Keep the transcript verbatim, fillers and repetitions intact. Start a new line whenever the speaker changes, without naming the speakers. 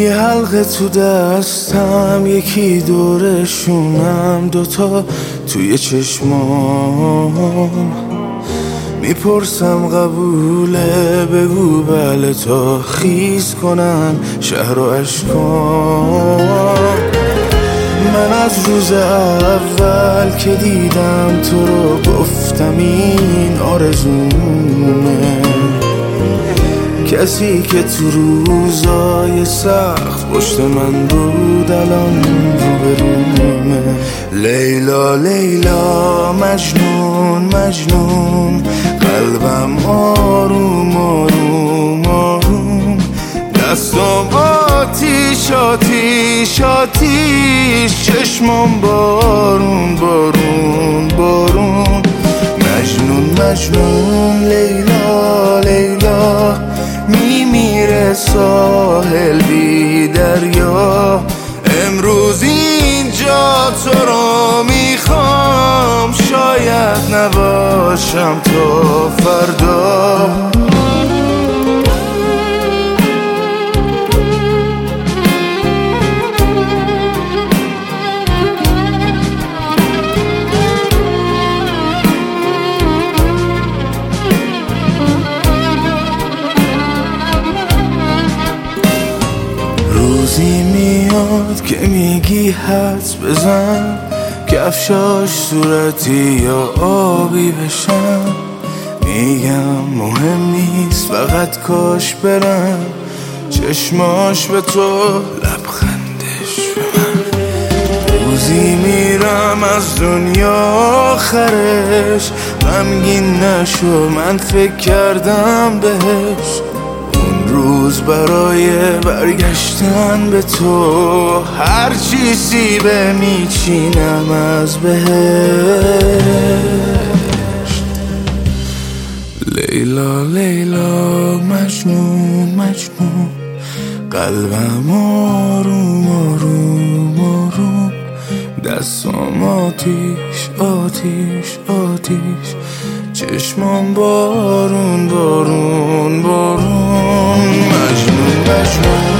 یه حلقه تو دستم، یکی دورشونم، دوتا توی چشمام. میپرسم قبوله، بگو بله تا خیز کنن شهر و اشکام. من از روز اول که دیدم تو رو گفتم این آرزومه. کسی که تو روزای سخت پشت من بود الان روبرومه. لیلا لیلا مجنون مجنون، قلبم آروم آروم آروم. دستم آتیش آتیش آتیش، چشمم بارون بارون بارون. مجنون مجنون لیلا لیلا، میمیره ساحل بی دریا. امروز اینجا تو رو میخوام، شاید نباشم تا فردا. روزی میاد که میگی حدس بزن، کفشاش صورتی یا آبی بشن. میگم مهم نیست، فقط کاش برم چشماش به تو، لبخندش به من. روزی میرم از دنیا آخرش، غمگین نشو من فکر کردم بهش. روز برای برگشتن به تو، هر چی سیبه میچینم از بهشت. لیلا لیلا مجنون مجنون، قلبم آروم آروم آروم. دستم آتیش آتیش آتیش، چشمم بارون بارون بارون. مجنون مجنون